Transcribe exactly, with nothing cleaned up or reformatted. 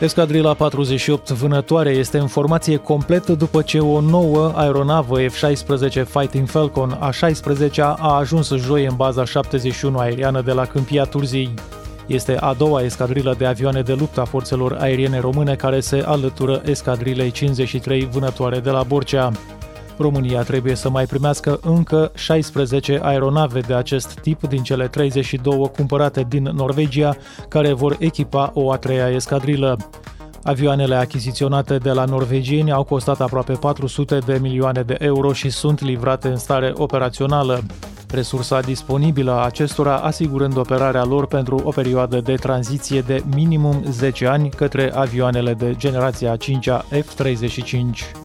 Escadrila patruzeci și opt vânătoare este în formație completă după ce o nouă aeronavă F șaisprezece Fighting Falcon A șaisprezecea a ajuns joi în baza șaptezeci și unu aeriană de la Câmpia Turzii. Este a doua escadrilă de avioane de luptă a forțelor aeriene române care se alătură escadrilei cincizeci și trei vânătoare de la Borcea. România trebuie să mai primească încă șaisprezece aeronave de acest tip din cele treizeci și două cumpărate din Norvegia, care vor echipa o a treia escadrilă. Avioanele achiziționate de la norvegieni au costat aproape patru sute de milioane de euro și sunt livrate în stare operațională. Resursa disponibilă a acestora asigurând operarea lor pentru o perioadă de tranziție de minimum zece ani către avioanele de generația a cincea F treizeci și cinci.